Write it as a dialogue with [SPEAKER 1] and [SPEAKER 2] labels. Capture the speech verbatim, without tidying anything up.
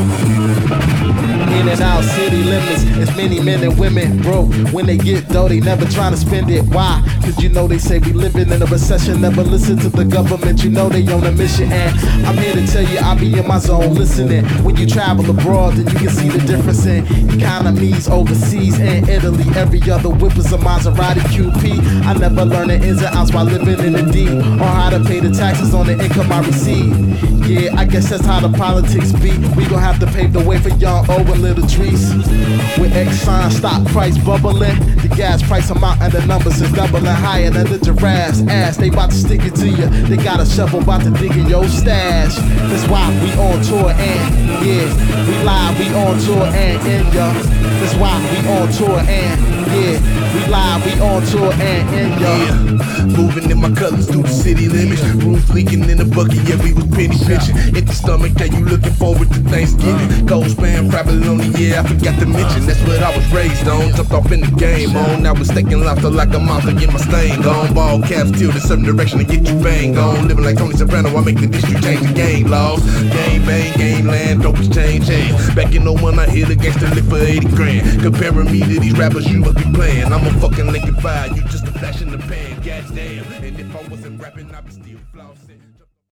[SPEAKER 1] In and out city limits, it's many men and women broke. When they get dough, they never trying to spend it. Why? Cause you know they say we living in a recession. Never listen to the government, you know they on a mission. And I'm here to tell you, I'll be in my zone listening. When you travel abroad, then you can see the difference in economies overseas. In Italy, every other whip is a Maserati Q P. I never learned the ins and outs while living in the D, or how to pay the taxes on the income I receive. Yeah, I guess that's how the politics be. We gon' have to pave the way for young O and little trees. With Exxon stock price bubbling, the gas price amount and the numbers is doubling higher than the giraffe's ass. They bout to stick it to you. They got a shovel bout to dig in your stash. That's why we on tour and yeah, we live, we on tour and in ya. That's why we on tour and yeah, we live, we on tour and in ya.
[SPEAKER 2] Yeah, moving in my colors through the city limits. Roof leaking in the bucket, yeah, we was penny pitching. Empty stomach, yeah, you looking forward to Thanksgiving. Cold span, Frabaloni, yeah, I forgot to mention. That's what I was raised on, jumped off in the game on. I was staking lobster like a monster, get my stain gone. Ball caps tilted a certain direction to get you bang on. Living like Tony Soprano, I make the district change the game laws. Game bang, game land, dope exchange hands. Back in oh one, I hit a gangster lick for eighty grand. Comparing me to these rappers, you must be playing. I'm a fucking Lincoln Fire, you just a flash in the pan, goddamn. And if I wasn't rapping, I'd be still flossing.